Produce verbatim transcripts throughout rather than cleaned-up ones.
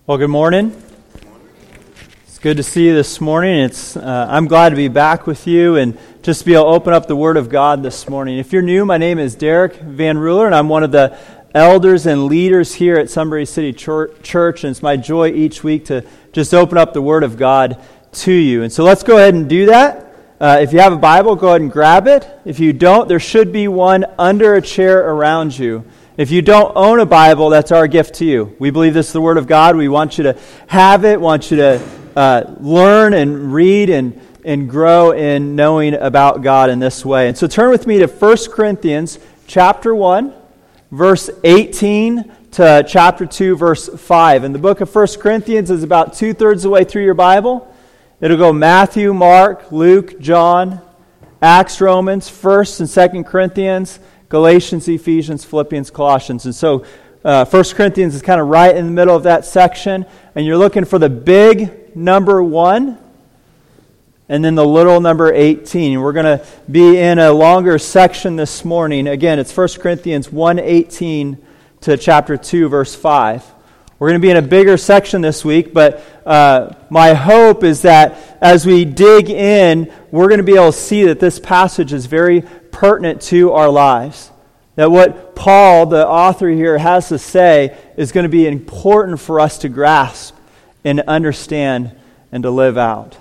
Well, good morning. It's good to see you this morning. It's uh, I'm glad to be back with you and just to be able to open up the Word of God this morning. If you're new, my name is Derek Van Ruler, and I'm one of the elders and leaders here at Sunbury City Church, and it's my joy each week to just open up the Word of God to you. And so let's go ahead and do that. Uh, if you have a Bible, go ahead and grab it. If you don't, there should be one under a chair around you. If you don't own a Bible, that's our gift to you. We believe this is the Word of God. We want you to have it, want you to uh, learn and read and, and grow in knowing about God in this way. And so turn with me to First Corinthians chapter one, verse eighteen to chapter two, verse five. And the book of First Corinthians is about two-thirds of the way through your Bible. It'll go Matthew, Mark, Luke, John, Acts, Romans, First and Second Corinthians, Galatians, Ephesians, Philippians, Colossians. And so uh, First Corinthians is kind of right in the middle of that section. And you're looking for the big number one and then the little number eighteen. We're going to be in a longer section this morning. Again, it's First Corinthians one eighteen to chapter two, verse five. We're going to be in a bigger section this week, but uh, my hope is that as we dig in, we're going to be able to see that this passage is very pertinent to our lives. That what Paul, the author here, has to say is going to be important for us to grasp and understand and to live out.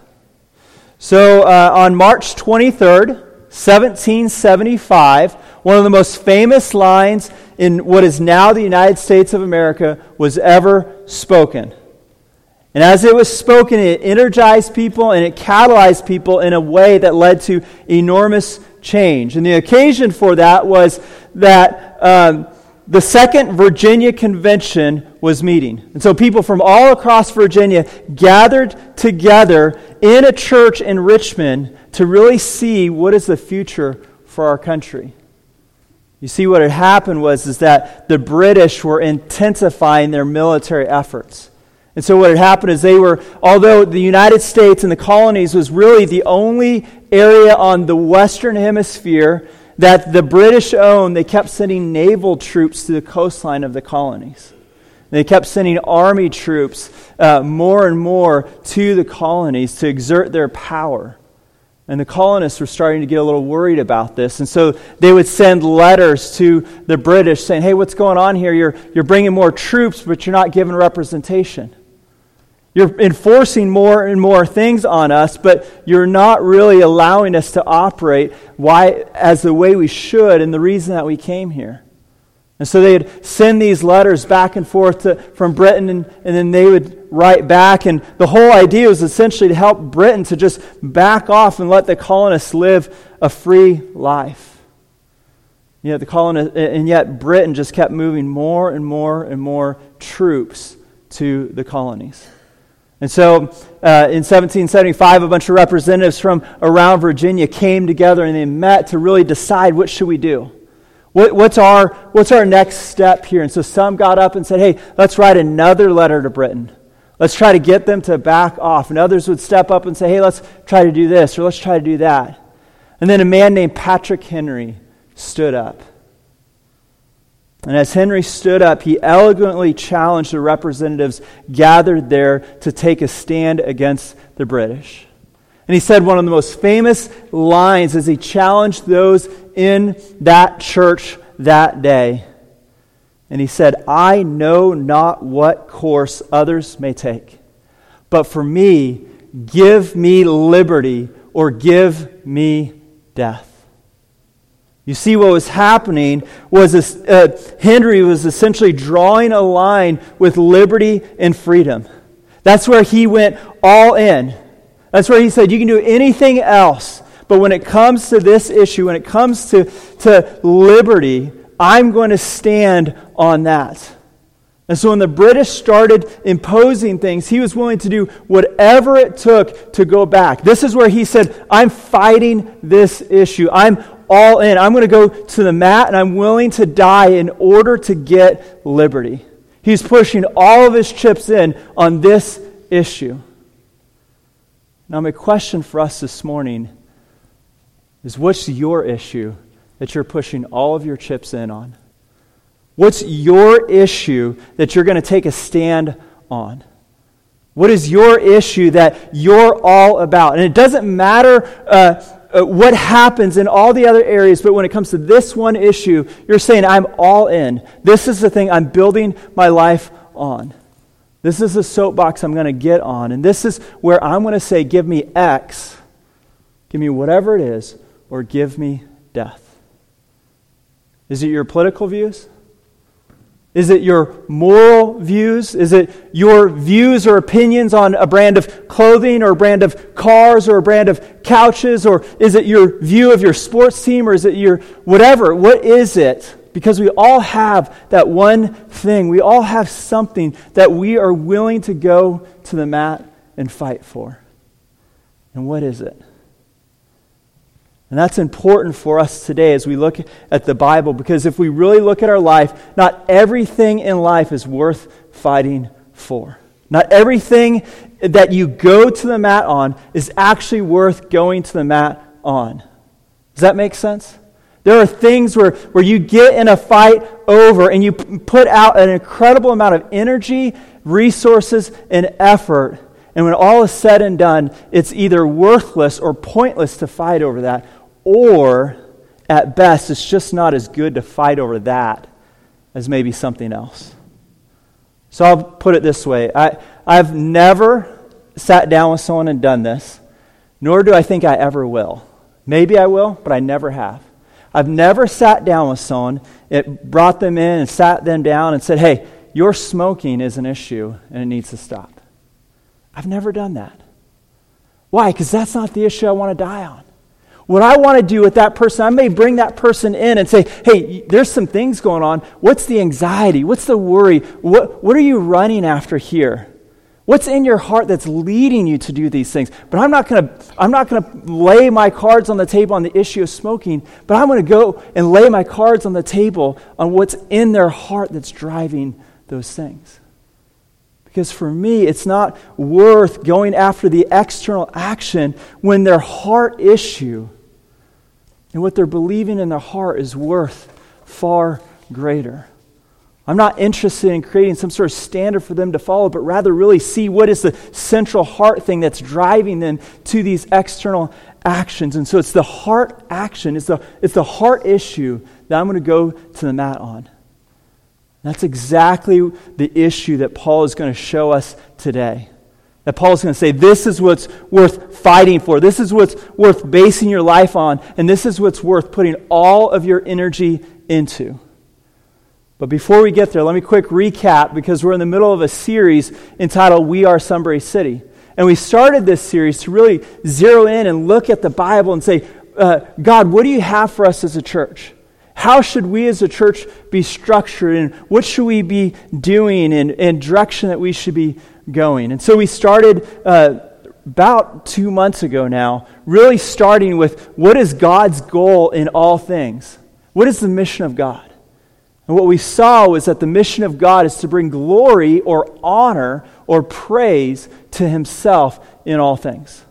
So uh, on March twenty-third, seventeen seventy-five, one of the most famous lines in what is now the United States of America was ever spoken. And as it was spoken, it energized people and it catalyzed people in a way that led to enormous change. And the occasion for that was that um, the Second Virginia Convention was meeting. And so people from all across Virginia gathered together in a church in Richmond to really see what is the future for our country. You see, what had happened was is that the British were intensifying their military efforts. And so what had happened is they were, although the United States and the colonies was really the only area on the Western Hemisphere that the British owned, they kept sending naval troops to the coastline of the colonies. They kept sending army troops uh, more and more to the colonies to exert their power. And the colonists were starting to get a little worried about this. And so they would send letters to the British saying, hey, what's going on here? You're, you're bringing more troops, but you're not giving representation. You're enforcing more and more things on us, but you're not really allowing us to operate why, as the way we should and the reason that we came here. And so they'd send these letters back and forth to, from Britain, and, and then they would write back. And the whole idea was essentially to help Britain to just back off and let the colonists live a free life. Yet the colonists, and yet Britain just kept moving more and more and more troops to the colonies. And so uh, in seventeen seventy-five, a bunch of representatives from around Virginia came together and they met to really decide what should we do. What, what's our what's our next step here? And so some got up and said, hey, let's write another letter to Britain. Let's try to get them to back off. And others would step up and say, hey, let's try to do this or let's try to do that. And then a man named Patrick Henry stood up. And as Henry stood up, he eloquently challenged the representatives gathered there to take a stand against the British. And he said one of the most famous lines as he challenged those in that church that day. And he said, I know not what course others may take, but for me, give me liberty or give me death. You see, what was happening was this, uh, Henry was essentially drawing a line with liberty and freedom. That's where he went all in. That's where he said, you can do anything else, but when it comes to this issue, when it comes to, to liberty, I'm going to stand on that. And so when the British started imposing things, he was willing to do whatever it took to go back. This is where he said, I'm fighting this issue. I'm all in. I'm going to go to the mat and I'm willing to die in order to get liberty. He's pushing all of his chips in on this issue. Now my question for us this morning is, what's your issue that you're pushing all of your chips in on? What's your issue that you're going to take a stand on? What is your issue that you're all about? And it doesn't matter uh, uh, what happens in all the other areas, but when it comes to this one issue, you're saying, I'm all in. This is the thing I'm building my life on. This is the soapbox I'm going to get on. And this is where I'm going to say, give me X, give me whatever it is, or give me death. Is it your political views? Is it your moral views? Is it your views or opinions on a brand of clothing or a brand of cars or a brand of couches? Or is it your view of your sports team, or is it your whatever? What is it? Because we all have that one thing. We all have something that we are willing to go to the mat and fight for. And what is it? And that's important for us today as we look at the Bible, because if we really look at our life, not everything in life is worth fighting for. Not everything that you go to the mat on is actually worth going to the mat on. Does that make sense? There are things where, where you get in a fight over and you p- put out an incredible amount of energy, resources, and effort. And when all is said and done, it's either worthless or pointless to fight over that. Or, at best, it's just not as good to fight over that as maybe something else. So I'll put it this way. I, I've never sat down with someone and done this, nor do I think I ever will. Maybe I will, but I never have. I've never sat down with someone, it brought them in and sat them down and said, hey, your smoking is an issue and it needs to stop. I've never done that. Why? Because that's not the issue I want to die on. What I want to do with that person, I may bring that person in and say, hey, there's some things going on. What's the anxiety? What's the worry? What, what are you running after here? What's in your heart that's leading you to do these things? But I'm not going to I'm not going to lay my cards on the table on the issue of smoking, but I'm going to go and lay my cards on the table on what's in their heart that's driving those things. Because for me, it's not worth going after the external action when their heart issue and what they're believing in their heart is worth far greater. I'm not interested in creating some sort of standard for them to follow, but rather really see what is the central heart thing that's driving them to these external actions. And so it's the heart action, it's the, it's the heart issue that I'm going to go to the mat on. That's exactly the issue that Paul is going to show us today. That Paul is going to say, this is what's worth fighting for. This is what's worth basing your life on. And this is what's worth putting all of your energy into. But before we get there, let me quick recap, because we're in the middle of a series entitled We Are Sunbury City. And we started this series to really zero in and look at the Bible and say, uh, God, what do you have for us as a church? How should we as a church be structured, and what should we be doing, and, and direction that we should be going? And so we started uh, about two months ago now, really starting with what is God's goal in all things? What is the mission of God? And what we saw was that the mission of God is to bring glory or honor or praise to Himself in all things.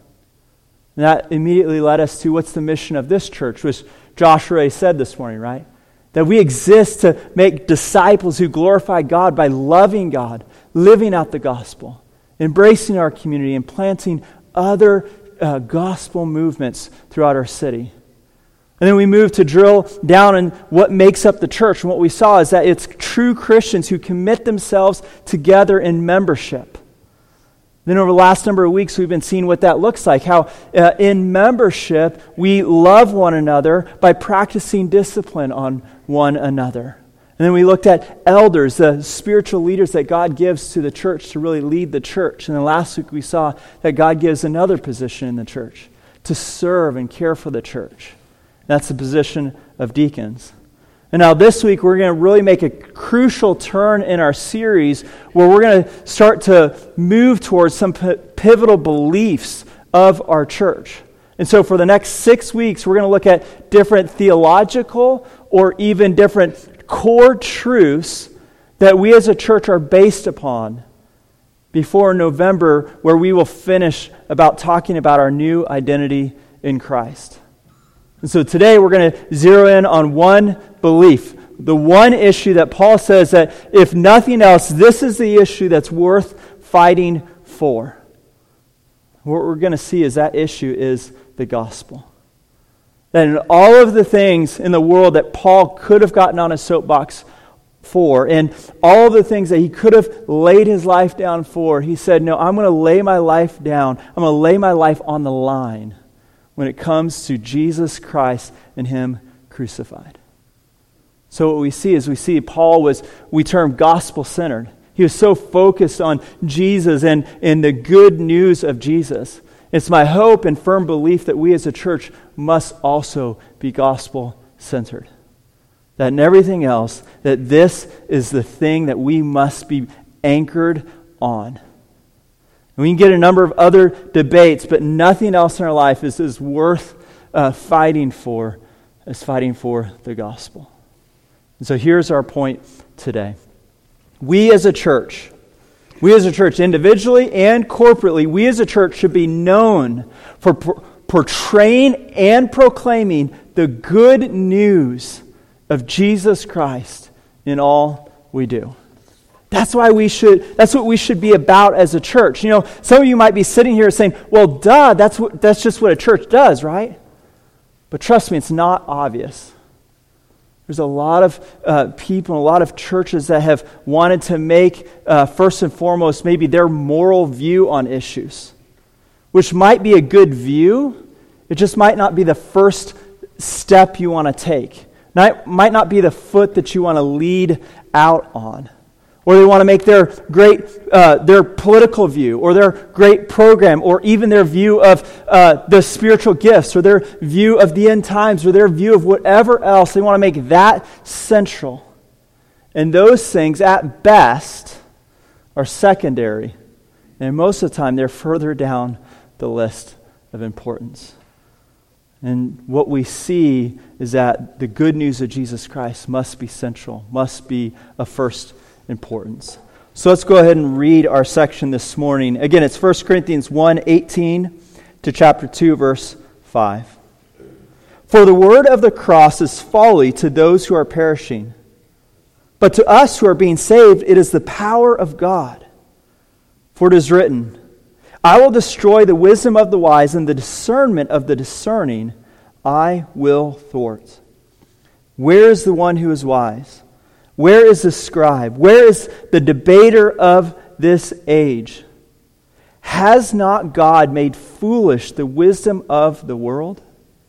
And that immediately led us to what's the mission of this church, which Joshua Ray said this morning, right? That we exist to make disciples who glorify God by loving God, living out the gospel, embracing our community, and planting other uh, gospel movements throughout our city. And then we moved to drill down on what makes up the church. And what we saw is that it's true Christians who commit themselves together in membership. Then over the last number of weeks, we've been seeing what that looks like, how uh, in membership, we love one another by practicing discipline on one another. And then we looked at elders, the spiritual leaders that God gives to the church to really lead the church. And then last week, we saw that God gives another position in the church, to serve and care for the church. That's the position of deacons. And now this week, we're going to really make a crucial turn in our series where we're going to start to move towards some p- pivotal beliefs of our church. And so for the next six weeks, we're going to look at different theological or even different core truths that we as a church are based upon before November, where we will finish about talking about our new identity in Christ. And so today we're going to zero in on one belief, the one issue that Paul says that if nothing else, this is the issue that's worth fighting for. What we're going to see is that issue is the gospel. That in all of the things in the world that Paul could have gotten on a soapbox for, and all of the things that he could have laid his life down for, he said, no, I'm going to lay my life down. I'm going to lay my life on the line when it comes to Jesus Christ and Him crucified. So what we see is we see Paul was, we term gospel-centered. He was so focused on Jesus and, and the good news of Jesus. It's my hope and firm belief that we as a church must also be gospel-centered. That in everything else, that this is the thing that we must be anchored on. And we can get a number of other debates, but nothing else in our life is as worth uh, fighting for as fighting for the gospel. And so here's our point today. We as a church, we as a church individually and corporately, we as a church should be known for por- portraying and proclaiming the good news of Jesus Christ in all we do. That's why we should, that's what we should be about as a church. You know, some of you might be sitting here saying, well, duh, that's what, that's just what a church does, right? But trust me, it's not obvious. There's a lot of uh, people, a lot of churches that have wanted to make, uh, first and foremost, maybe their moral view on issues, which might be a good view. It just might not be the first step you want to take. Not, might not be the foot that you want to lead out on. Or they want to make their great, uh, their political view, or their great program, or even their view of uh, the spiritual gifts, or their view of the end times, or their view of whatever else. They want to make that central. And those things, at best, are secondary. And most of the time, they're further down the list of importance. And what we see is that the good news of Jesus Christ must be central, must be of first importance. So let's go ahead and read our section this morning. Again, it's First Corinthians one, eighteen to chapter two, verse five. For the word of the cross is folly to those who are perishing, but to us who are being saved, it is the power of God. For it is written, I will destroy the wisdom of the wise, and the discernment of the discerning I will thwart. Where is the one who is wise? Where is the scribe? Where is the debater of this age? Has not God made foolish the wisdom of the world?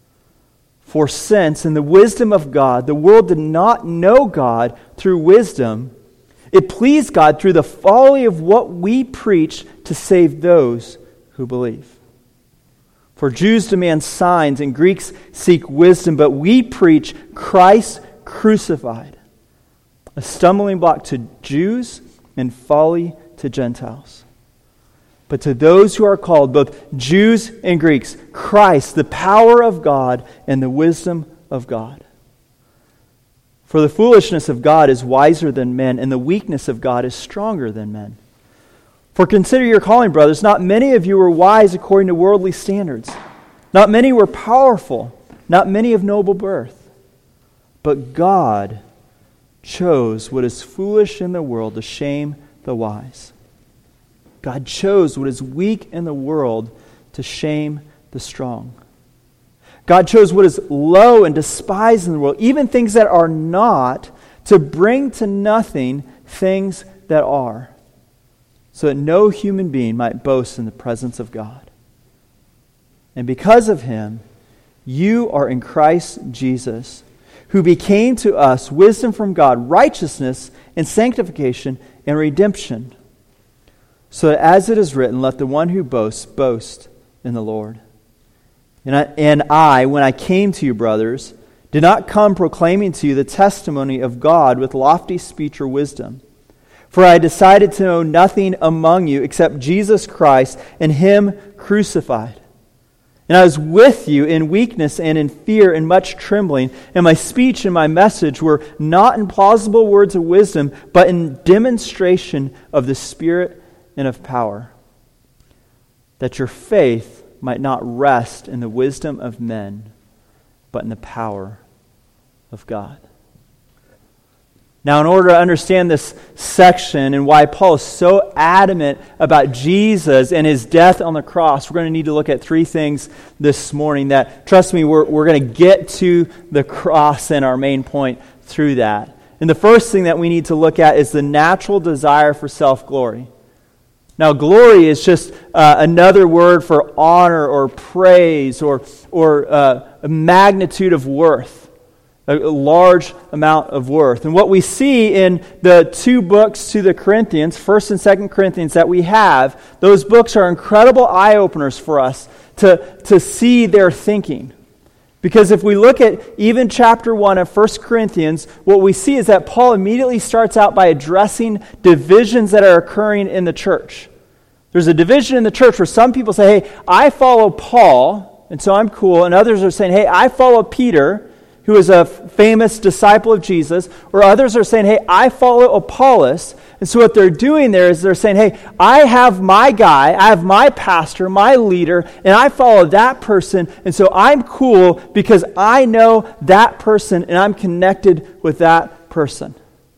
For since in the wisdom of God, the world did not know God through wisdom, it pleased God through the folly of what we preach to save those who believe. For Jews demand signs and Greeks seek wisdom, but we preach Christ crucified, a stumbling block to Jews and folly to Gentiles. But to those who are called, both Jews and Greeks, Christ, the power of God and the wisdom of God. For the foolishness of God is wiser than men, and the weakness of God is stronger than men. For consider your calling, brothers. Not many of you were wise according to worldly standards. Not many were powerful. Not many of noble birth. But God chose what is foolish in the world to shame the wise. God chose what is weak in the world to shame the strong. God chose what is low and despised in the world, even things that are not, to bring to nothing things that are, so that no human being might boast in the presence of God. And because of Him, you are in Christ Jesus, who became to us wisdom from God, righteousness and sanctification and redemption. So that as it is written, let the one who boasts, boast in the Lord. And I, and I, when I came to you, brothers, did not come proclaiming to you the testimony of God with lofty speech or wisdom. For I decided to know nothing among you except Jesus Christ and Him crucified. And I was with you in weakness and in fear and much trembling, and my speech and my message were not in plausible words of wisdom, but in demonstration of the Spirit and of power, that your faith might not rest in the wisdom of men, but in the power of God. Now, in order to understand this section and why Paul is so adamant about Jesus and his death on the cross, we're going to need to look at three things this morning that, trust me, we're, we're going to get to the cross and our main point through that. And the first thing that we need to look at is the natural desire for self-glory. Now, glory is just uh, another word for honor or praise or, or uh, a magnitude of worth. A large amount of worth. And what we see in the two books to the Corinthians, First and Second Corinthians, that we have, those books are incredible eye-openers for us to, to see their thinking. Because if we look at even chapter one of First Corinthians, what we see is that Paul immediately starts out by addressing divisions that are occurring in the church. There's a division in the church where some people say, hey, I follow Paul, and so I'm cool, and others are saying, hey, I follow Peter, who is a famous disciple of Jesus, or others are saying, hey, I follow Apollos. And so what they're doing there is they're saying, hey, I have my guy, I have my pastor, my leader, and I follow that person, and so I'm cool because I know that person and I'm connected with that person.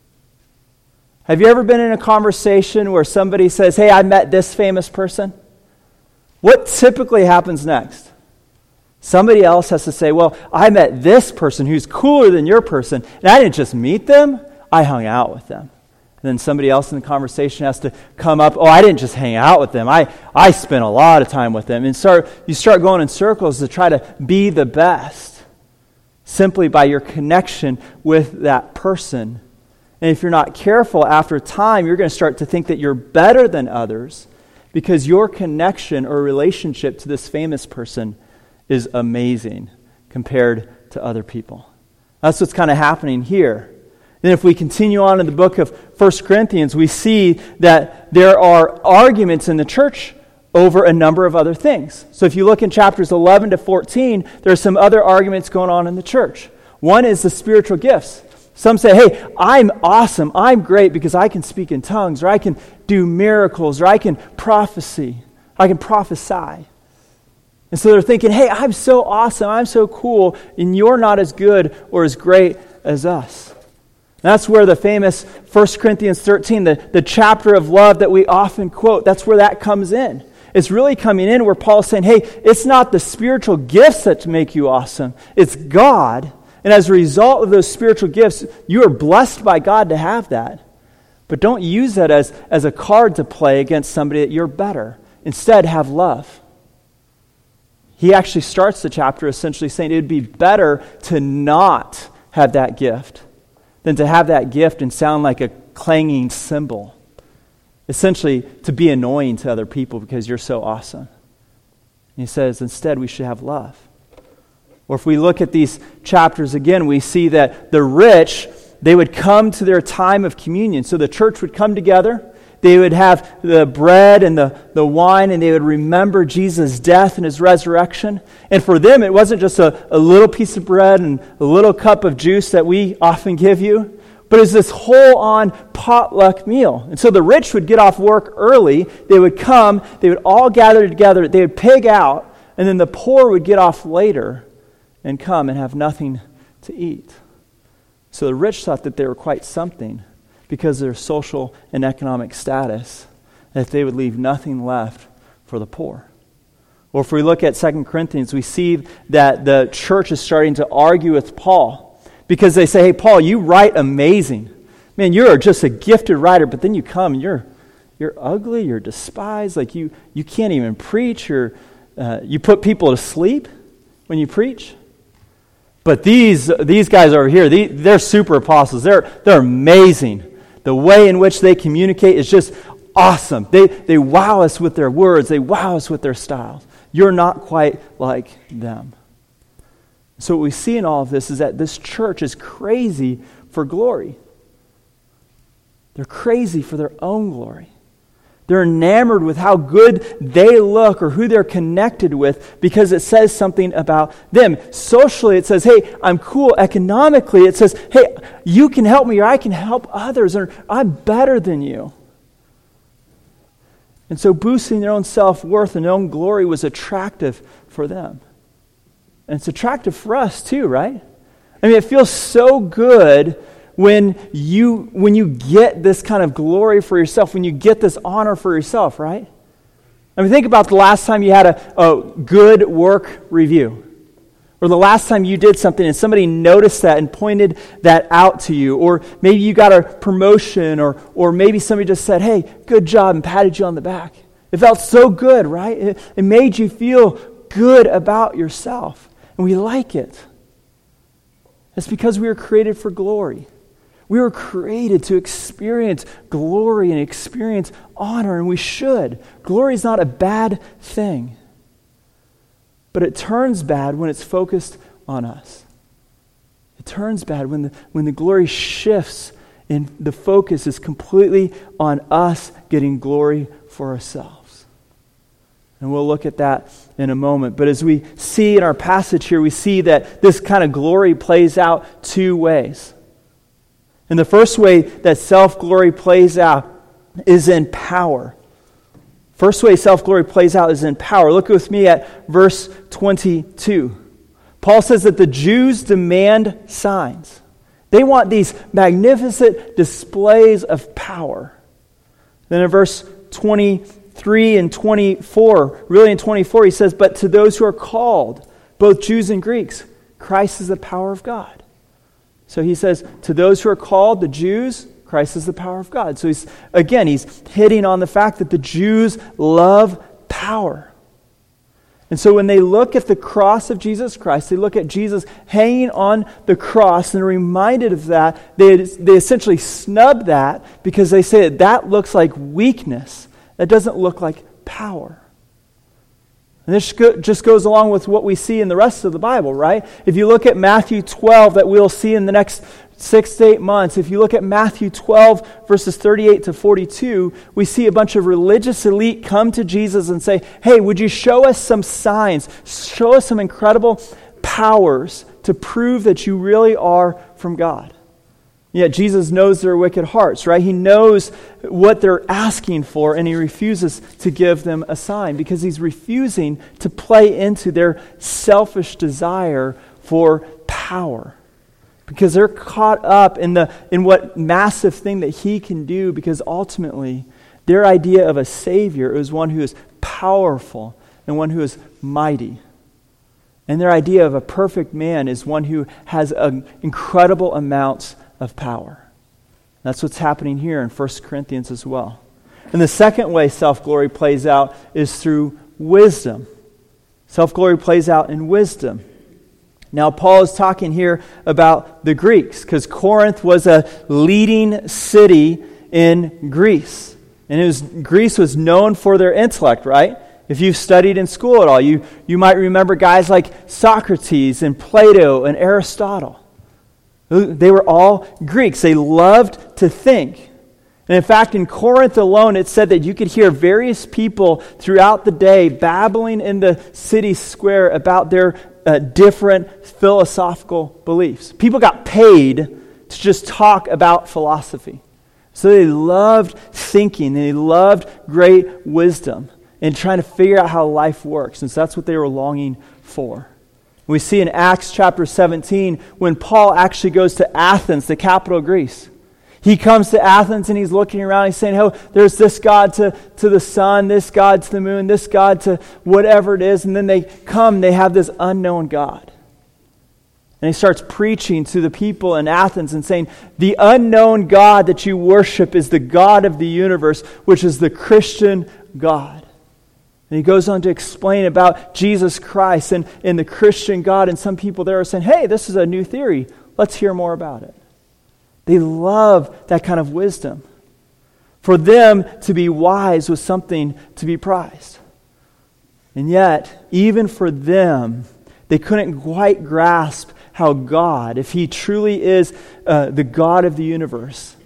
Have you ever been in a conversation where somebody says, hey, I met this famous person? What typically happens next? Somebody else has to say, well, I met this person who's cooler than your person, and I didn't just meet them, I hung out with them. And then somebody else in the conversation has to come up, oh, I didn't just hang out with them, I, I spent a lot of time with them. And start, you start going in circles to try to be the best, simply by your connection with that person. And if you're not careful, after time, you're going to start to think that you're better than others because your connection or relationship to this famous person is amazing compared to other people. That's what's kind of happening here. Then if we continue on in the book of First Corinthians, we see that there are arguments in the church over a number of other things. So if you look in chapters eleven to fourteen, there are some other arguments going on in the church. One is the spiritual gifts. Some say, hey, I'm awesome, I'm great because I can speak in tongues, or I can do miracles, or I can prophecy, I can prophesy. And so they're thinking, hey, I'm so awesome, I'm so cool, and you're not as good or as great as us. And that's where the famous First Corinthians thirteen, the, the chapter of love that we often quote, that's where that comes in. It's really coming in where Paul's saying, hey, it's not the spiritual gifts that make you awesome, it's God. And as a result of those spiritual gifts, you are blessed by God to have that. But don't use that as, as a card to play against somebody that you're better. Instead, have love. He actually starts the chapter essentially saying it would be better to not have that gift than to have that gift and sound like a clanging cymbal. Essentially, to be annoying to other people because you're so awesome. And he says, instead, we should have love. Or if we look at these chapters again, we see that the rich, they would come to their time of communion. So the church would come together. They would have the bread and the, the wine, and they would remember Jesus' death and his resurrection. And for them, it wasn't just a, a little piece of bread and a little cup of juice that we often give you, but it's this whole-on potluck meal. And so the rich would get off work early. They would come. They would all gather together. They would pig out, and then the poor would get off later and come and have nothing to eat. So the rich thought that they were quite something, because of their social and economic status, that they would leave nothing left for the poor. Or if we look at Second Corinthians, we see that the church is starting to argue with Paul because they say, hey, Paul, you write amazing. Man, you're just a gifted writer, but then you come and you're you're ugly, you're despised, like you, you can't even preach, you're, uh, you put people to sleep when you preach. But these these guys over here, they, they're super apostles. They're, they're amazing. The way in which they communicate is just awesome. They they wow us with their words. They wow us with their styles. You're not quite like them. So what we see in all of this is that this church is crazy for glory. They're crazy for their own glory. They're enamored with how good they look or who they're connected with because it says something about them. Socially, it says, hey, I'm cool. Economically, it says, hey, you can help me or I can help others or I'm better than you. And so boosting their own self-worth and their own glory was attractive for them. And it's attractive for us too, right? I mean, it feels so good when you when you get this kind of glory for yourself, when you get this honor for yourself, right? I mean, think about the last time you had a, a good work review. Or the last time you did something and somebody noticed that and pointed that out to you. Or maybe you got a promotion, or or maybe somebody just said, hey, good job, and patted you on the back. It felt so good, right? It, it made you feel good about yourself. And we like it. It's because we were created for glory. We were created to experience glory and experience honor, and we should. Glory is not a bad thing. But it turns bad when it's focused on us. It turns bad when the, when the glory shifts and the focus is completely on us getting glory for ourselves. And we'll look at that in a moment. But as we see in our passage here, we see that this kind of glory plays out two ways. And the first way that self-glory plays out is in power. First way self-glory plays out is in power. Look with me at verse twenty-two. Paul says that the Jews demand signs. They want these magnificent displays of power. Then in verse twenty-three and twenty-four, really in twenty-four, he says, but to those who are called, both Jews and Greeks, Christ is the power of God. So he says, to those who are called, the Jews, Christ is the power of God. So he's, again, he's hitting on the fact that the Jews love power. And so when they look at the cross of Jesus Christ, they look at Jesus hanging on the cross and are reminded of that, they, they essentially snub that because they say that that looks like weakness. That doesn't look like power. And this just goes along with what we see in the rest of the Bible, right? If you look at Matthew twelve, that we'll see in the next six to eight months, if you look at Matthew twelve, verses thirty-eight to forty-two, we see a bunch of religious elite come to Jesus and say, hey, would you show us some signs, show us some incredible powers to prove that you really are from God? Yet Jesus knows their wicked hearts, right? He knows what they're asking for, and he refuses to give them a sign because he's refusing to play into their selfish desire for power. Because they're caught up in the in what massive thing that he can do, because ultimately their idea of a Savior is one who is powerful and one who is mighty. And their idea of a perfect man is one who has an incredible amounts of power. That's what's happening here in First Corinthians as well. And the second way self-glory plays out is through wisdom. Self-glory plays out in wisdom. Now, Paul is talking here about the Greeks, because Corinth was a leading city in Greece. And it was, Greece was known for their intellect, right? If you've studied in school at all, you, you might remember guys like Socrates and Plato and Aristotle. They were all Greeks. They loved to think. And in fact, in Corinth alone, it said that you could hear various people throughout the day babbling in the city square about their uh, different philosophical beliefs. People got paid to just talk about philosophy. So they loved thinking. They loved great wisdom and trying to figure out how life works. And so that's what they were longing for. We see in Acts chapter seventeen when Paul actually goes to Athens, the capital of Greece. He comes to Athens and he's looking around. He's saying, oh, there's this God to, to the sun, this God to the moon, this God to whatever it is. And then they come, they have this unknown God. And he starts preaching to the people in Athens and saying, the unknown God that you worship is the God of the universe, which is the Christian God. And he goes on to explain about Jesus Christ and, and the Christian God. And some people there are saying, hey, this is a new theory. Let's hear more about it. They love that kind of wisdom. For them to be wise was something to be prized. And yet, even for them, they couldn't quite grasp how God, if he truly is uh, the God of the universe,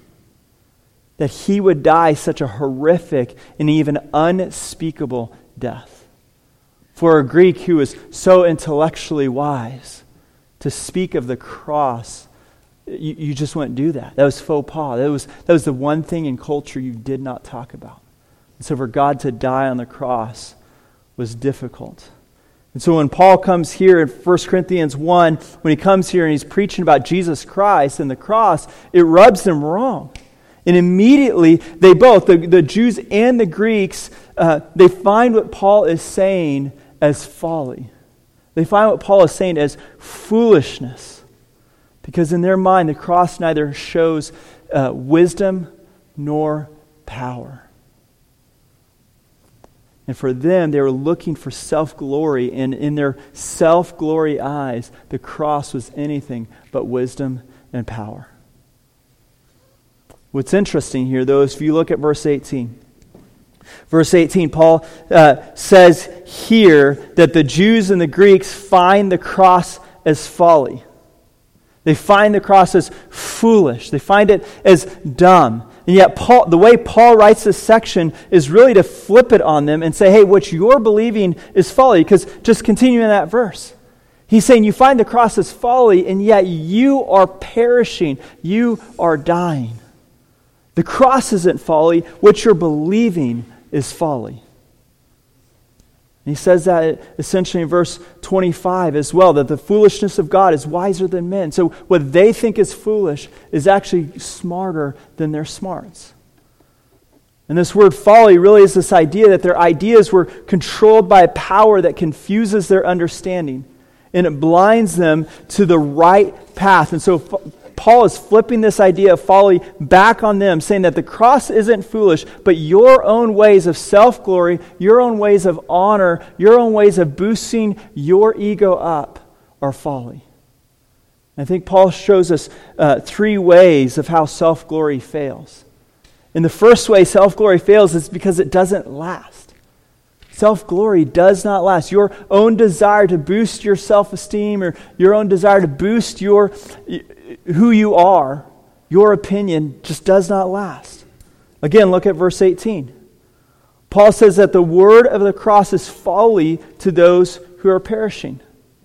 that he would die such a horrific and even unspeakable death. For a Greek who was so intellectually wise, to speak of the cross, you, you just wouldn't do that. That was faux pas. That was, that was the one thing in culture you did not talk about. And so for God to die on the cross was difficult. And so when Paul comes here in First Corinthians one, when he comes here and he's preaching about Jesus Christ and the cross, it rubs them wrong. And immediately, they both, the, the Jews and the Greeks, uh, they find what Paul is saying as folly. They find what Paul is saying as foolishness. Because in their mind, the cross neither shows uh, wisdom nor power. And for them, they were looking for self-glory, and in their self-glory eyes, the cross was anything but wisdom and power. What's interesting here, though, is if you look at verse eighteen. Verse eighteen, Paul uh, says here that the Jews and the Greeks find the cross as folly. They find the cross as foolish. They find it as dumb. And yet, Paul, the way Paul writes this section is really to flip it on them and say, hey, what you're believing is folly. Because just continuing that verse, he's saying you find the cross as folly, and yet you are perishing. You are dying. The cross isn't folly. What you're believing is folly. And he says that essentially in verse twenty-five as well, that the foolishness of God is wiser than men. So what they think is foolish is actually smarter than their smarts. And this word folly really is this idea that their ideas were controlled by a power that confuses their understanding. And it blinds them to the right path. And so Paul is flipping this idea of folly back on them, saying that the cross isn't foolish, but your own ways of self-glory, your own ways of honor, your own ways of boosting your ego up are folly. I think Paul shows us uh, three ways of how self-glory fails. And the first way self-glory fails is because it doesn't last. Self-glory does not last. Your own desire to boost your self-esteem or your own desire to boost your who you are, your opinion just does not last. Again, look at verse eighteen. Paul says that the word of the cross is folly to those who are perishing.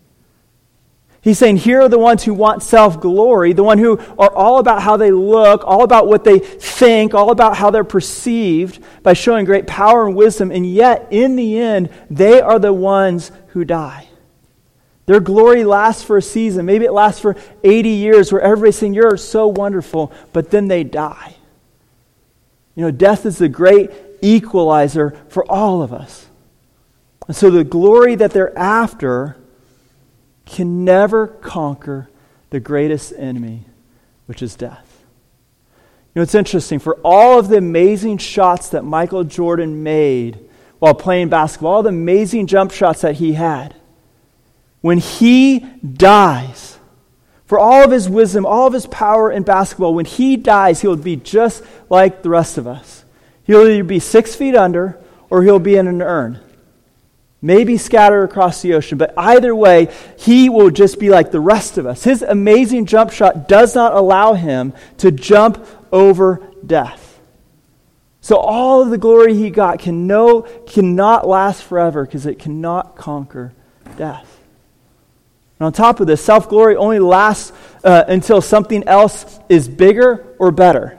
He's saying here are the ones who want self-glory, the one who are all about how they look, all about what they think, all about how they're perceived by showing great power and wisdom, and yet in the end, they are the ones who die. Their glory lasts for a season. Maybe it lasts for eighty years where everybody's saying, you're so wonderful, but then they die. You know, death is the great equalizer for all of us. And so the glory that they're after can never conquer the greatest enemy, which is death. You know, it's interesting. For all of the amazing shots that Michael Jordan made while playing basketball, all the amazing jump shots that he had, when he dies, for all of his wisdom, all of his power in basketball, when he dies, he'll be just like the rest of us. He'll either be six feet under or he'll be in an urn. Maybe scattered across the ocean, but either way, he will just be like the rest of us. His amazing jump shot does not allow him to jump over death. So all of the glory he got can no, cannot last forever because it cannot conquer death. And on top of this, self-glory only lasts uh, until something else is bigger or better.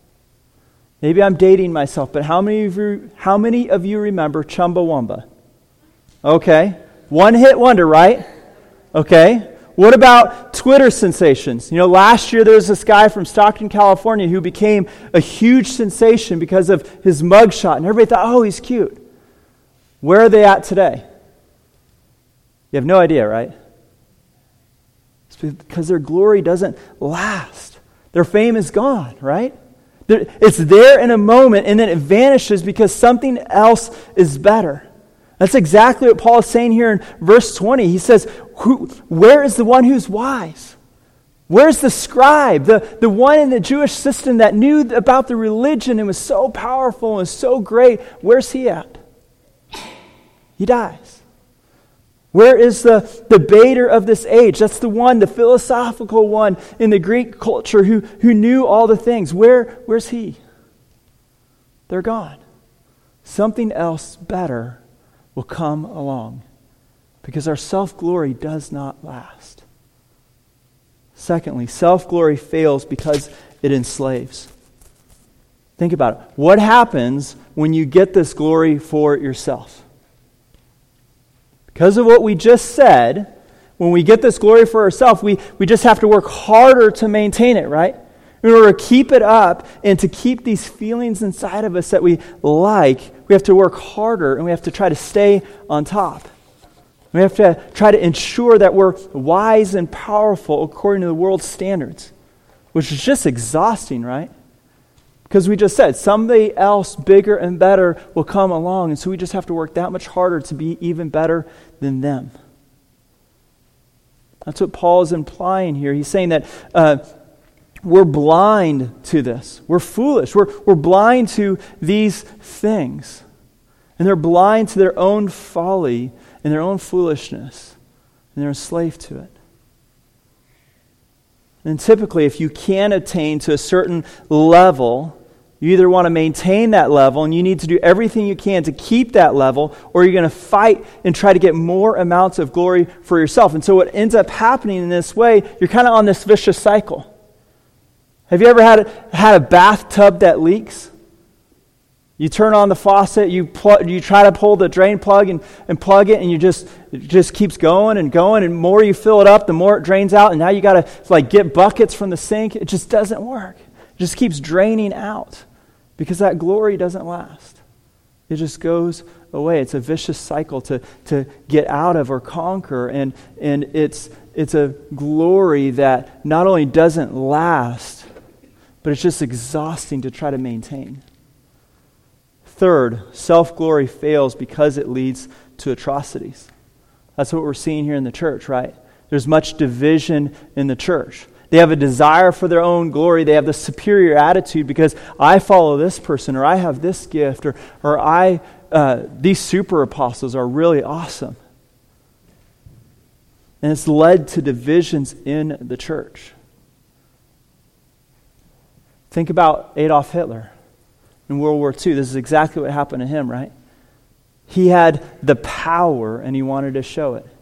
Maybe I'm dating myself, but how many of you, how many of you remember Chumbawamba? Okay. One hit wonder, right? Okay. What about Twitter sensations? You know, last year there was this guy from Stockton, California who became a huge sensation because of his mugshot. And everybody thought, oh, he's cute. Where are they at today? You have no idea, right? It's because their glory doesn't last. Their fame is gone, right? It's there in a moment and then it vanishes because something else is better. That's exactly what Paul is saying here in verse twenty. He says, Who, where is the one who's wise? Where's the scribe, the, the one in the Jewish system that knew about the religion and was so powerful and so great? Where's he at? He dies. Where is the debater of this age? That's the one, the philosophical one in the Greek culture who, who knew all the things. Where, where's he? They're gone. Something else better will come along because our self-glory does not last. Secondly, self-glory fails because it enslaves. Think about it. What happens when you get this glory for yourself? Because of what we just said, when we get this glory for ourselves, we, we just have to work harder to maintain it, right? In order to keep it up and to keep these feelings inside of us that we like, we have to work harder and we have to try to stay on top. We have to try to ensure that we're wise and powerful according to the world's standards, which is just exhausting, right? Because we just said somebody else bigger and better will come along, and so we just have to work that much harder to be even better than them. That's what Paul is implying here. He's saying that uh, we're blind to this. We're foolish. We're, we're blind to these things. And they're blind to their own folly and their own foolishness. And they're enslaved to it. And typically, if you can attain to a certain level, you either want to maintain that level and you need to do everything you can to keep that level, or you're going to fight and try to get more amounts of glory for yourself. And so what ends up happening in this way, you're kind of on this vicious cycle. Have you ever had a, had a bathtub that leaks? You turn on the faucet, you pl- you try to pull the drain plug and, and plug it, and you just it just keeps going and going, and the more you fill it up, the more it drains out, and now you got to like get buckets from the sink. It just doesn't work. It just keeps draining out because that glory doesn't last. It just goes away. It's a vicious cycle to, to get out of or conquer, and, and it's it's a glory that not only doesn't last, but it's just exhausting to try to maintain. Third, self-glory fails because it leads to atrocities. That's what we're seeing here in the church, right? There's much division in the church. They have a desire for their own glory. They have the superior attitude because I follow this person, or I have this gift, or or I uh, these super apostles are really awesome. And it's led to divisions in the church. Think about Adolf Hitler. In World War Two, this is exactly what happened to him, right? He had the power and he wanted to show it.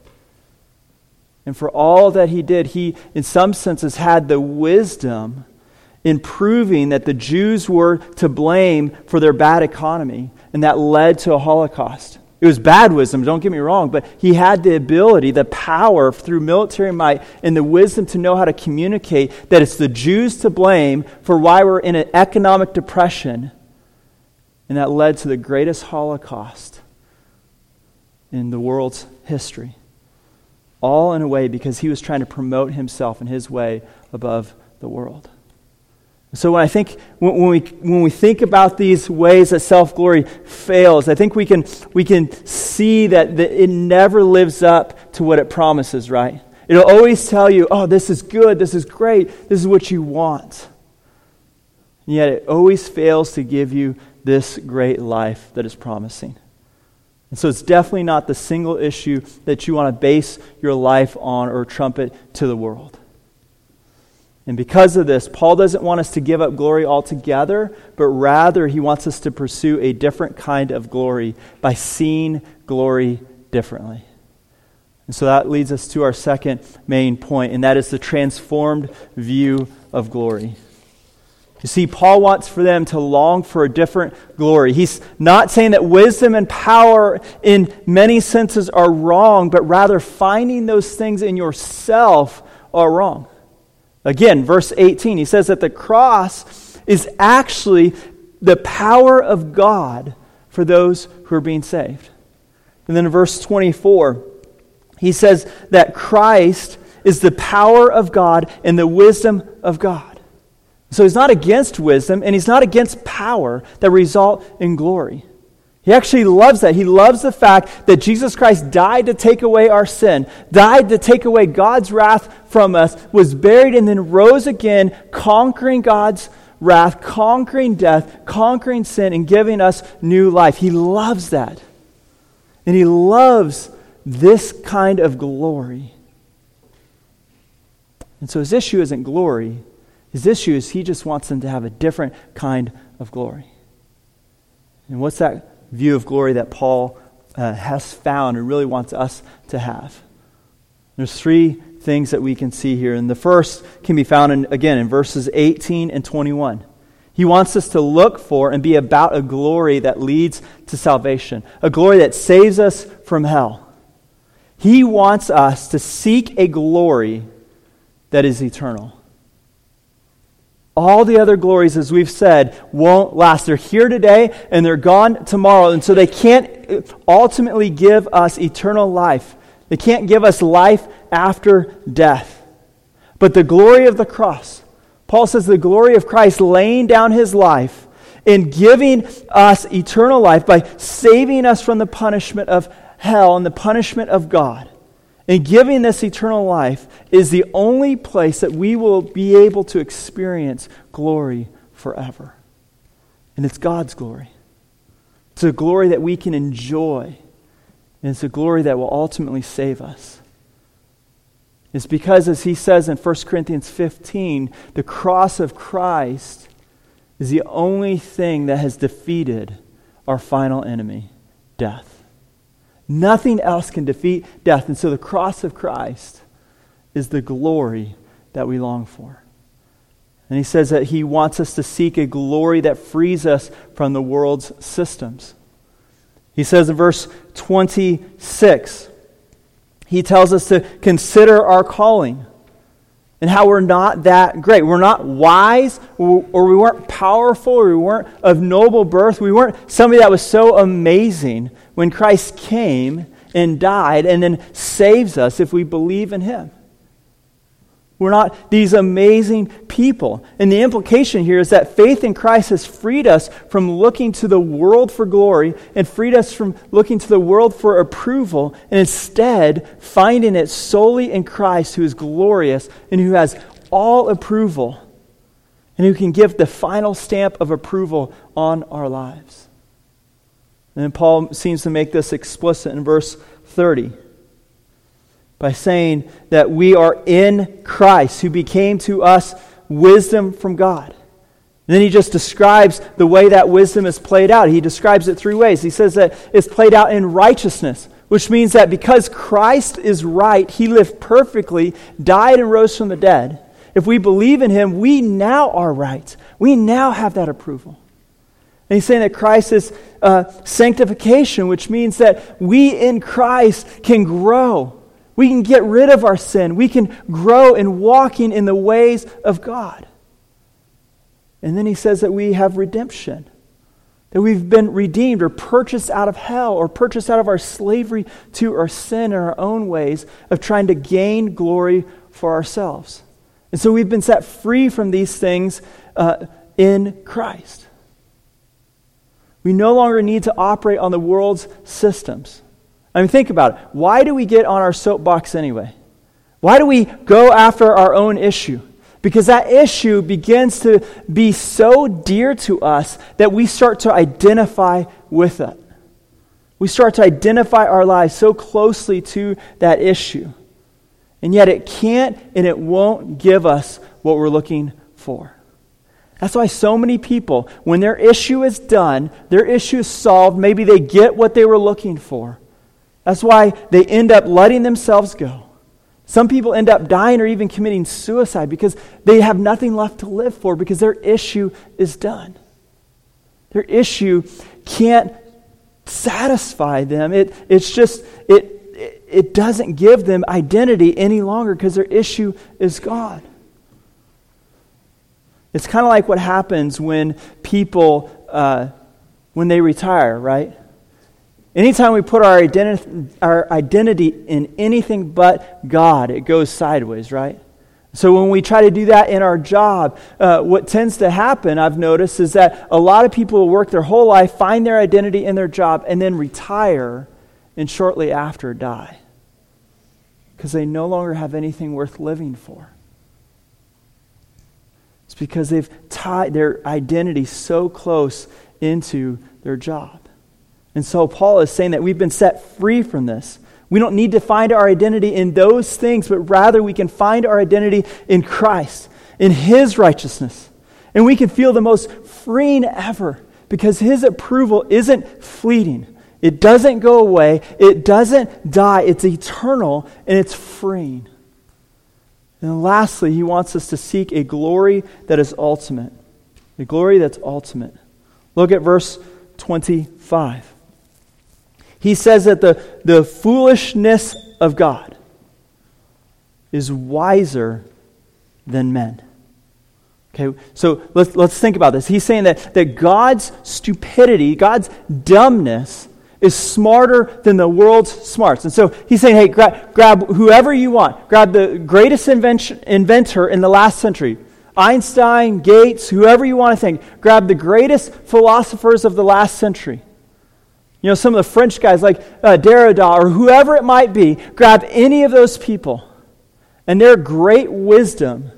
And for all that he did, he, in some senses, had the wisdom in proving that the Jews were to blame for their bad economy, and that led to a Holocaust. It was bad wisdom, don't get me wrong, but he had the ability, the power through military might, and the wisdom to know how to communicate that it's the Jews to blame for why we're in an economic depression. And that led to the greatest Holocaust in the world's history. All in a way because he was trying to promote himself and his way above the world. So when I think when we when we think about these ways that self-glory fails, I think we can we can see that the, it never lives up to what it promises, right? It'll always tell you, oh, this is good, this is great, this is what you want. And yet it always fails to give you this great life that is promising. And so it's definitely not the single issue that you want to base your life on or trumpet to the world. And because of this, Paul doesn't want us to give up glory altogether, but rather he wants us to pursue a different kind of glory by seeing glory differently. And so that leads us to our second main point, and that is the transformed view of glory. You see, Paul wants for them to long for a different glory. He's not saying that wisdom and power in many senses are wrong, but rather finding those things in yourself are wrong. Again, verse eighteen, he says that the cross is actually the power of God for those who are being saved. And then in verse twenty-four, he says that Christ is the power of God and the wisdom of God. So he's not against wisdom, and he's not against power that result in glory. He actually loves that. He loves the fact that Jesus Christ died to take away our sin, died to take away God's wrath from us, was buried, and then rose again, conquering God's wrath, conquering death, conquering sin, and giving us new life. He loves that. And he loves this kind of glory. And so his issue isn't glory. His issue is he just wants them to have a different kind of glory. And what's that view of glory that Paul uh, has found and really wants us to have? There's three things that we can see here. And the first can be found, in, again, in verses eighteen and twenty-one. He wants us to look for and be about a glory that leads to salvation, a glory that saves us from hell. He wants us to seek a glory that is eternal. All the other glories, as we've said, won't last. They're here today and they're gone tomorrow. And so they can't ultimately give us eternal life. They can't give us life after death. But the glory of the cross, Paul says the glory of Christ laying down his life and giving us eternal life by saving us from the punishment of hell and the punishment of God, and giving this eternal life is the only place that we will be able to experience glory forever. And it's God's glory. It's a glory that we can enjoy. And it's a glory that will ultimately save us. It's because, as he says in First Corinthians fifteen, the cross of Christ is the only thing that has defeated our final enemy, death. Nothing else can defeat death. And so the cross of Christ is the glory that we long for. And he says that he wants us to seek a glory that frees us from the world's systems. He says in verse twenty-six, he tells us to consider our calling and how we're not that great. We're not wise, or we weren't powerful, or we weren't of noble birth. We weren't somebody that was so amazing when Christ came and died and then saves us if we believe in him. We're not these amazing people. And the implication here is that faith in Christ has freed us from looking to the world for glory and freed us from looking to the world for approval, and instead finding it solely in Christ, who is glorious and who has all approval and who can give the final stamp of approval on our lives. And then Paul seems to make this explicit in verse thirty. By saying that we are in Christ, who became to us wisdom from God. And then he just describes the way that wisdom is played out. He describes it three ways. He says that it's played out in righteousness, which means that because Christ is right, he lived perfectly, died and rose from the dead. If we believe in him, we now are right. We now have that approval. And he's saying that Christ is uh, sanctification, which means that we in Christ can grow. We can get rid of our sin. We can grow in walking in the ways of God. And then he says that we have redemption. That we've been redeemed or purchased out of hell, or purchased out of our slavery to our sin and our own ways of trying to gain glory for ourselves. And so we've been set free from these things uh, in Christ. We no longer need to operate on the world's systems. I mean, think about it. Why do we get on our soapbox anyway? Why do we go after our own issue? Because that issue begins to be so dear to us that we start to identify with it. We start to identify our lives so closely to that issue. And yet it can't and it won't give us what we're looking for. That's why so many people, when their issue is done, their issue is solved, maybe they get what they were looking for. That's why they end up letting themselves go. Some people end up dying or even committing suicide because they have nothing left to live for, because their issue is done. Their issue can't satisfy them. It, it's just, it, it, it doesn't give them identity any longer because their issue is gone. It's kind of like what happens when people, uh, when they retire, right? Anytime we put our identi- our identity in anything but God, it goes sideways, right? So when we try to do that in our job, uh, what tends to happen, I've noticed, is that a lot of people will work their whole life, find their identity in their job, and then retire, and shortly after die. Because they no longer have anything worth living for. It's because they've tied their identity so close into their job. And so Paul is saying that we've been set free from this. We don't need to find our identity in those things, but rather we can find our identity in Christ, in his righteousness. And we can feel the most freeing ever because his approval isn't fleeting. It doesn't go away. It doesn't die. It's eternal and it's freeing. And lastly, he wants us to seek a glory that is ultimate. A glory that's ultimate. Look at verse twenty-five. He says that the, the foolishness of God is wiser than men. Okay, so let's let's think about this. He's saying that, that God's stupidity, God's dumbness, is smarter than the world's smarts. And so he's saying, hey, grab, grab whoever you want. Grab the greatest invention, inventor in the last century. Einstein, Gates, whoever you want to think. Grab the greatest philosophers of the last century. You know, some of the French guys like uh, Derrida or whoever it might be. Grab any of those people. And their great wisdom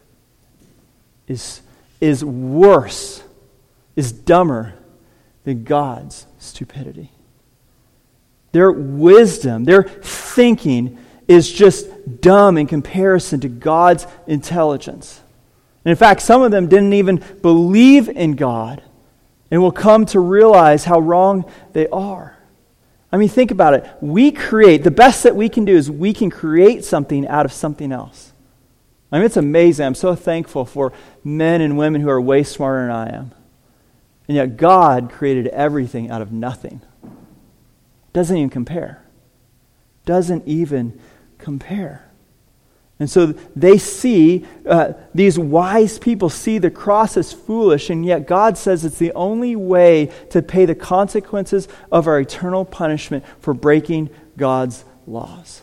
is, is worse, is dumber than God's stupidity. Their wisdom, their thinking is just dumb in comparison to God's intelligence. And in fact, some of them didn't even believe in God and will come to realize how wrong they are. I mean, think about it. We create, the best that we can do is we can create something out of something else. I mean, it's amazing. I'm so thankful for men and women who are way smarter than I am. And yet God created everything out of nothing. Doesn't even compare. Doesn't even compare. And so they see, uh, these wise people see the cross as foolish, and yet God says it's the only way to pay the consequences of our eternal punishment for breaking God's laws.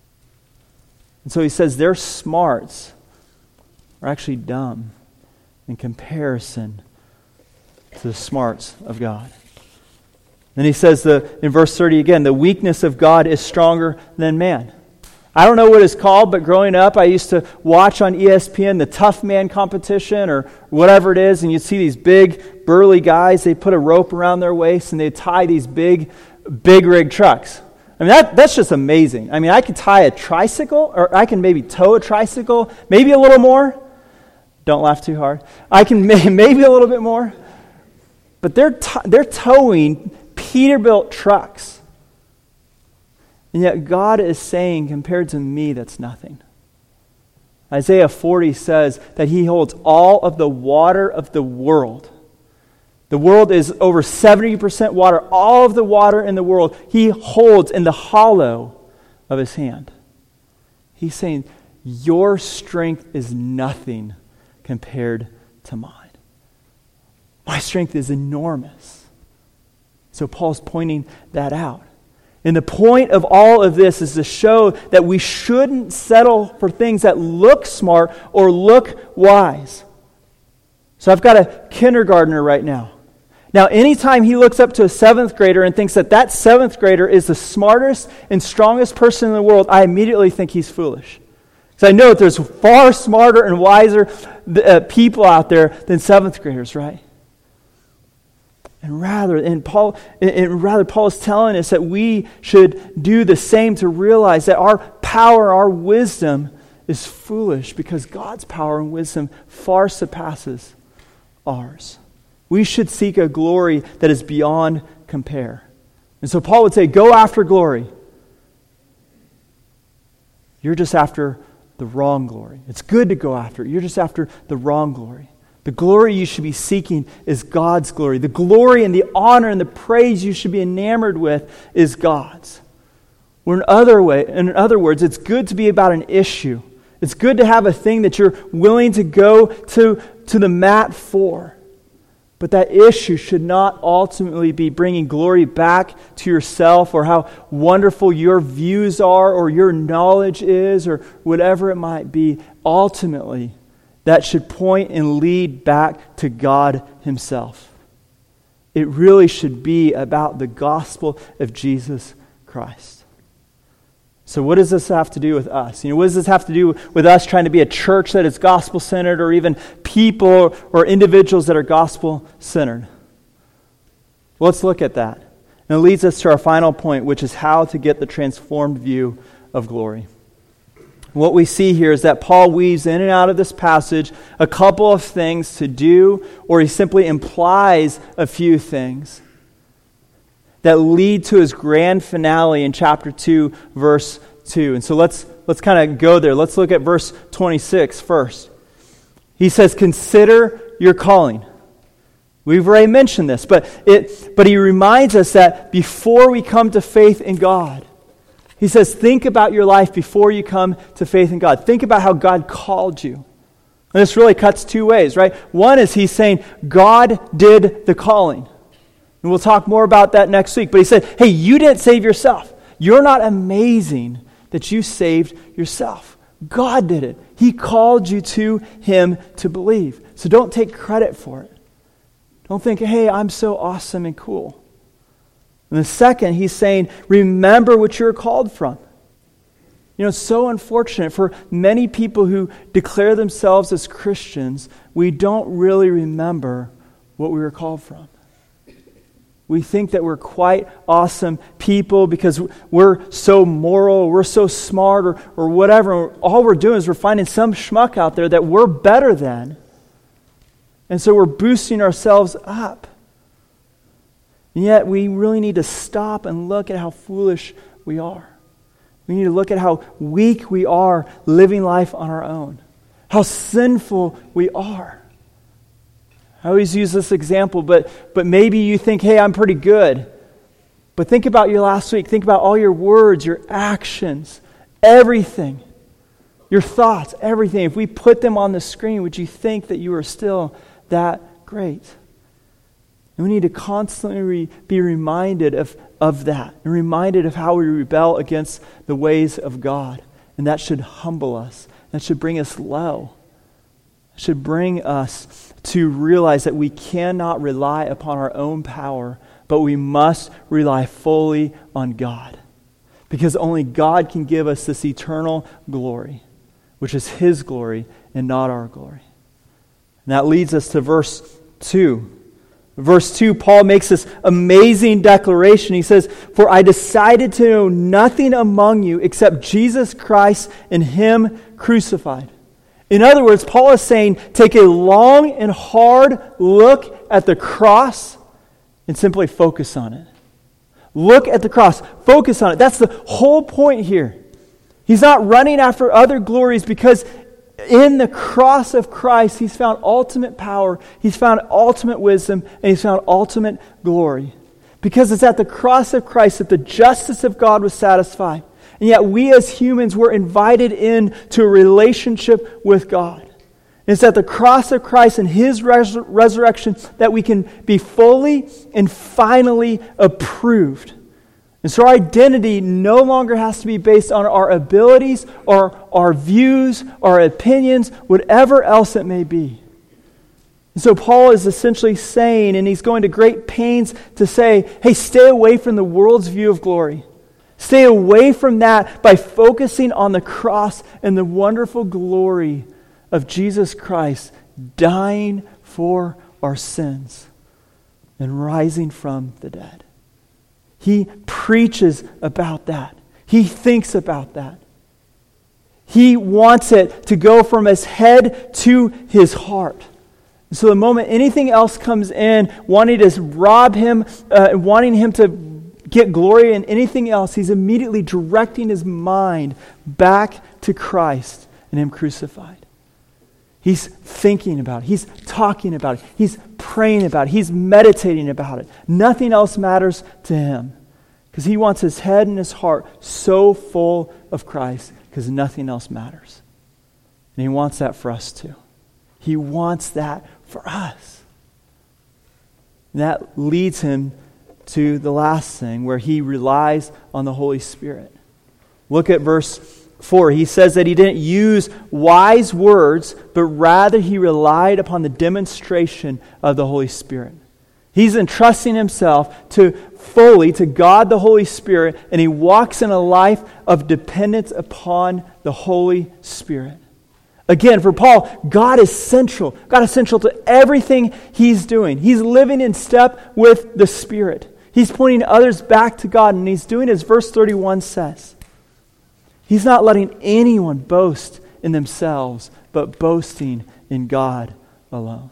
And so he says their smarts are actually dumb in comparison to the smarts of God. Then he says the, in verse thirty again, the weakness of God is stronger than man. I don't know what it's called, but growing up, I used to watch on E S P N the Tough Man competition or whatever it is, and you'd see these big, burly guys. They put a rope around their waist, and they tie these big, big rig trucks. I mean, that, that's just amazing. I mean, I could tie a tricycle, or I can maybe tow a tricycle, maybe a little more. Don't laugh too hard. I can may, maybe a little bit more. But they're t- they're towing Peterbilt trucks. And yet God is saying, compared to me, that's nothing. Isaiah forty says that he holds all of the water of the world. The world is over seventy percent water. All of the water in the world he holds in the hollow of his hand. He's saying, your strength is nothing compared to mine. My strength is enormous. So Paul's pointing that out. And the point of all of this is to show that we shouldn't settle for things that look smart or look wise. So I've got a kindergartner right now. Now, anytime he looks up to a seventh grader and thinks that that seventh grader is the smartest and strongest person in the world, I immediately think he's foolish. Because I know that there's far smarter and wiser uh, people out there than seventh graders, right? And rather, and Paul, and rather, Paul is telling us that we should do the same to realize that our power, our wisdom, is foolish because God's power and wisdom far surpasses ours. We should seek a glory that is beyond compare. And so Paul would say, go after glory. You're just after the wrong glory. It's good to go after it. You're just after the wrong glory. The glory you should be seeking is God's glory. The glory and the honor and the praise you should be enamored with is God's. Or in other way, in other words, it's good to be about an issue. It's good to have a thing that you're willing to go to, to the mat for. But that issue should not ultimately be bringing glory back to yourself or how wonderful your views are or your knowledge is or whatever it might be. Ultimately, that should point and lead back to God himself. It really should be about the gospel of Jesus Christ. So what does this have to do with us? You know, what does this have to do with us trying to be a church that is gospel-centered or even people or individuals that are gospel-centered? Well, let's look at that. And it leads us to our final point, which is how to get the transformed view of glory. What we see here is that Paul weaves in and out of this passage a couple of things to do, or he simply implies a few things that lead to his grand finale in chapter two, verse two. And so let's let's kind of go there. Let's look at verse twenty-six first. He says, consider your calling. We've already mentioned this, but it but he reminds us that before we come to faith in God, He says, think about your life before you come to faith in God. Think about how God called you. And this really cuts two ways, right? One is he's saying, God did the calling. And we'll talk more about that next week. But he said, hey, you didn't save yourself. You're not amazing that you saved yourself. God did it. He called you to him to believe. So don't take credit for it. Don't think, hey, I'm so awesome and cool. And the second, he's saying, remember what you're called from. You know, it's so unfortunate for many people who declare themselves as Christians, we don't really remember what we were called from. We think that we're quite awesome people because we're so moral, we're so smart, or, or whatever. All we're doing is we're finding some schmuck out there that we're better than. And so we're boosting ourselves up. And yet we really need to stop and look at how foolish we are. We need to look at how weak we are living life on our own. How sinful we are. I always use this example, but but maybe you think, hey, I'm pretty good. But think about your last week. Think about all your words, your actions, everything. Your thoughts, everything. If we put them on the screen, would you think that you are still that great? And we need to constantly re- be reminded of, of that. And reminded of how we rebel against the ways of God. And that should humble us. That should bring us low. It should bring us to realize that we cannot rely upon our own power, but we must rely fully on God. Because only God can give us this eternal glory, which is his glory and not our glory. And that leads us to verse two. Verse two, Paul makes this amazing declaration. He says, "For I decided to know nothing among you except Jesus Christ and him crucified." In other words, Paul is saying, take a long and hard look at the cross and simply focus on it. Look at the cross. Focus on it. That's the whole point here. He's not running after other glories because in the cross of Christ, he's found ultimate power, he's found ultimate wisdom, and he's found ultimate glory. Because it's at the cross of Christ that the justice of God was satisfied. And yet we as humans were invited into a relationship with God. And it's at the cross of Christ and his res- resurrection that we can be fully and finally approved. And so our identity no longer has to be based on our abilities or our views, our opinions, whatever else it may be. And so Paul is essentially saying, and he's going to great pains to say, hey, stay away from the world's view of glory. Stay away from that by focusing on the cross and the wonderful glory of Jesus Christ dying for our sins and rising from the dead. He preaches about that. He thinks about that. He wants it to go from his head to his heart. So the moment anything else comes in, wanting to rob him, uh, wanting him to get glory in anything else, he's immediately directing his mind back to Christ and him crucified. He's thinking about it. He's talking about it. He's praying about it. He's meditating about it. Nothing else matters to him because he wants his head and his heart so full of Christ because nothing else matters. And he wants that for us too. He wants that for us. And that leads him to the last thing where he relies on the Holy Spirit. Look at verse four. He says that he didn't use wise words, but rather he relied upon the demonstration of the Holy Spirit. He's entrusting himself to fully to God the Holy Spirit, and he walks in a life of dependence upon the Holy Spirit. Again, for Paul, God is central. God is central to everything he's doing. He's living in step with the Spirit. He's pointing others back to God, and he's doing as verse thirty-one says. He's not letting anyone boast in themselves, but boasting in God alone.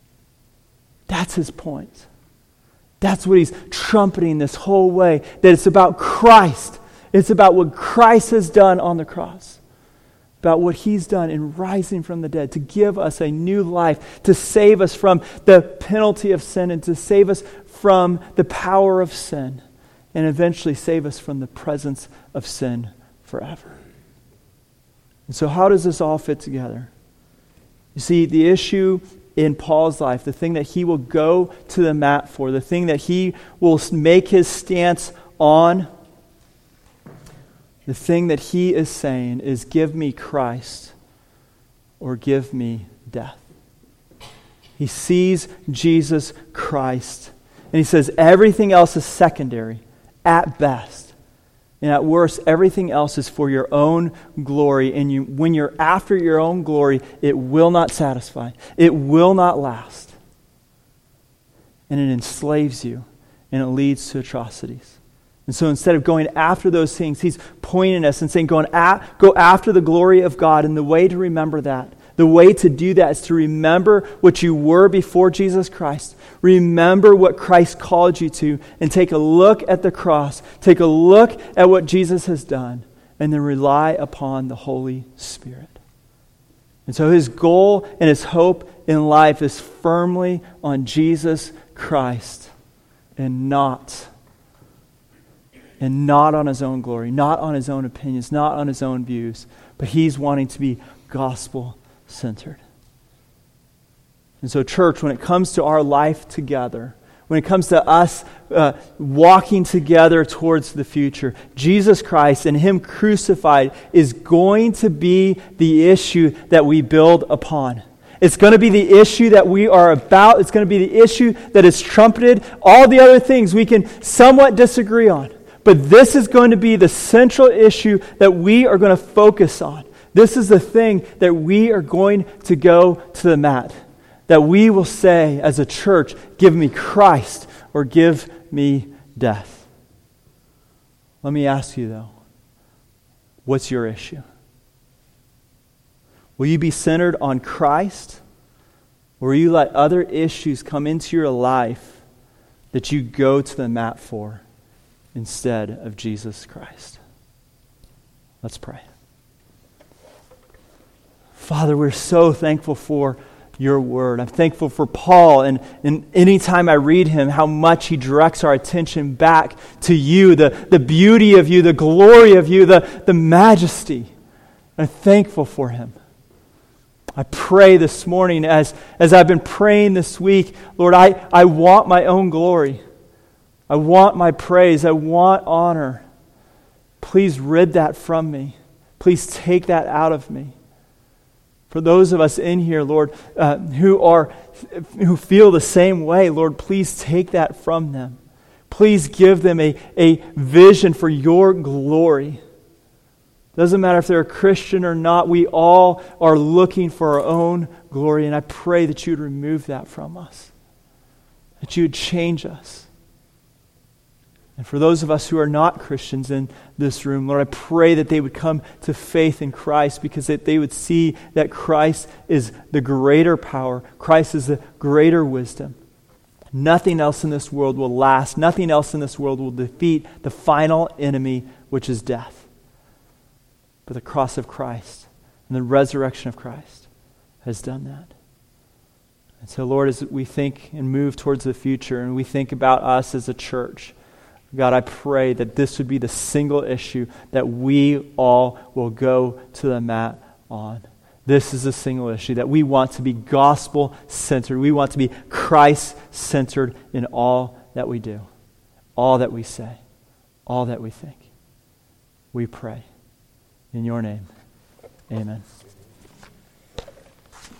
That's his point. That's what he's trumpeting this whole way, that it's about Christ. It's about what Christ has done on the cross. About what he's done in rising from the dead, to give us a new life, to save us from the penalty of sin, and to save us from the power of sin. and eventually save us from the presence of sin forever. And so how does this all fit together? You see, the issue in Paul's life, the thing that he will go to the mat for, the thing that he will make his stance on, the thing that he is saying is, give me Christ or give me death. He sees Jesus Christ, and he says everything else is secondary at best. And at worst, everything else is for your own glory. And you, when you're after your own glory, it will not satisfy. It will not last. And it enslaves you, and it leads to atrocities. And so instead of going after those things, he's pointing us and saying, go, at, go after the glory of God. And the way to remember that, the way to do that is to remember what you were before Jesus Christ. Remember what Christ called you to, and take a look at the cross. Take a look at what Jesus has done, and then rely upon the Holy Spirit. And so his goal and his hope in life is firmly on Jesus Christ, and not and not on his own glory, not on his own opinions, not on his own views, but he's wanting to be gospel-centered. And so, church, when it comes to our life together, when it comes to us uh, walking together towards the future, Jesus Christ and him crucified is going to be the issue that we build upon. It's going to be the issue that we are about. It's going to be the issue that is trumpeted. All the other things we can somewhat disagree on. But this is going to be the central issue that we are going to focus on. This is the thing that we are going to go to the mat. That we will say as a church, give me Christ or give me death. Let me ask you though, what's your issue? Will you be centered on Christ, or will you let other issues come into your life that you go to the mat for instead of Jesus Christ? Let's pray. Father, we're so thankful for your word. I'm thankful for Paul, and, and anytime I read him, how much he directs our attention back to you, the, the beauty of you, the glory of you, the, the majesty. I'm thankful for him. I pray this morning, as, as I've been praying this week, Lord, I, I want my own glory. I want my praise. I want honor. Please rid that from me. Please take that out of me. For those of us in here, Lord, uh, who are who feel the same way, Lord, please take that from them. Please give them a, a vision for your glory. Doesn't matter if they're a Christian or not, we all are looking for our own glory, and I pray that you would remove that from us, that you would change us. And for those of us who are not Christians in this room, Lord, I pray that they would come to faith in Christ, because that they would see that Christ is the greater power. Christ is the greater wisdom. Nothing else in this world will last. Nothing else in this world will defeat the final enemy, which is death. But the cross of Christ and the resurrection of Christ has done that. And so, Lord, as we think and move towards the future, and we think about us as a church, God, I pray that this would be the single issue that we all will go to the mat on. This is a single issue that we want to be gospel-centered. We want to be Christ-centered in all that we do, all that we say, all that we think. We pray. In your name, amen.